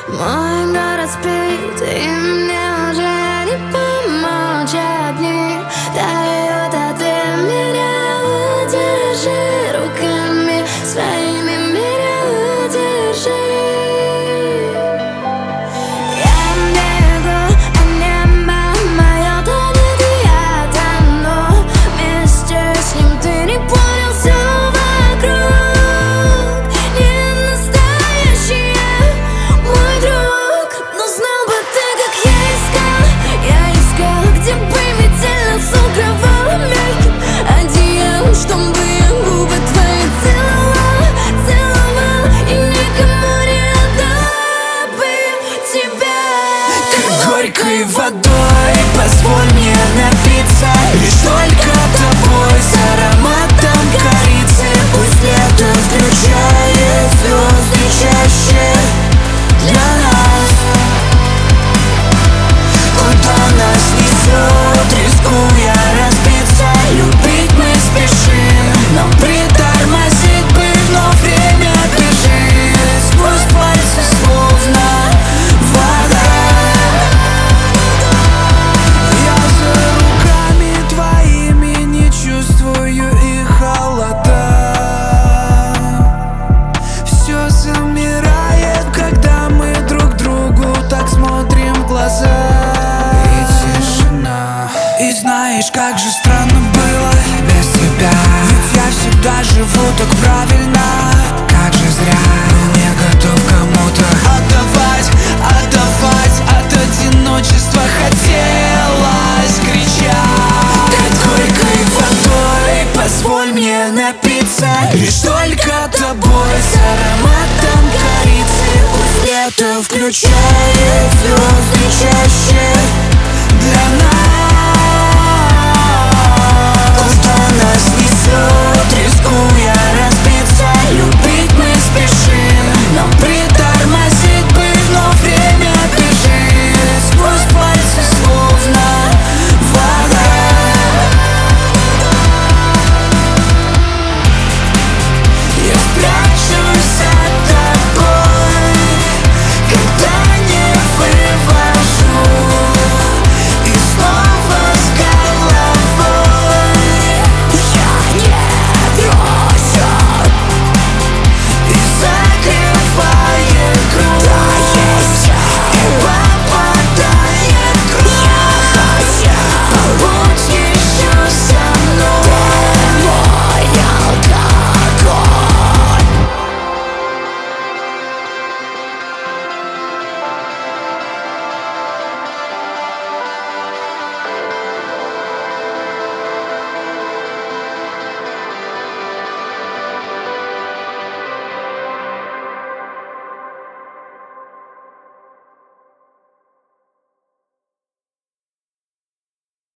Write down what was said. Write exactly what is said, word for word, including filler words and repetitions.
Мой город спит, и мне уже не помочь одни. Дает, а ты меня удержи руками своими, меня удержи. Я бегу, а небо мое тонет, и я тону вместе с ним. Ты не понял, все вокруг не настоящее, мой друг. Но знал бы ты, как я искал, я искал, где бы метель нас укрывала мягким одеялом, чтобы я губы твои целовал, целовал, и никому не отдала бы тебя. Ты горькой водой, позволь мне напиться лишь только тобой, с ароматом корицы. Пусть лето включает звезды чаще для нас. Куда нас несет, рискуя разбиться, любить мы спешим, но притормозить бы, но время бежит сквозь пальцы, словно вода. Я за руками твоими не чувствую их холода. Все замирает, когда мы друг другу так смотрим в глаза. И тишина. И знаешь, как же странно было без тебя. Ведь я всегда живу так правильно. Как же зря не готов кому-то отдавать, отдавать. От одиночества хотелось кричать. Ты горькой водой, позволь мне напиться лишь только тобой, с ароматом корицы. Пусть лето включает звезды чаще для нас.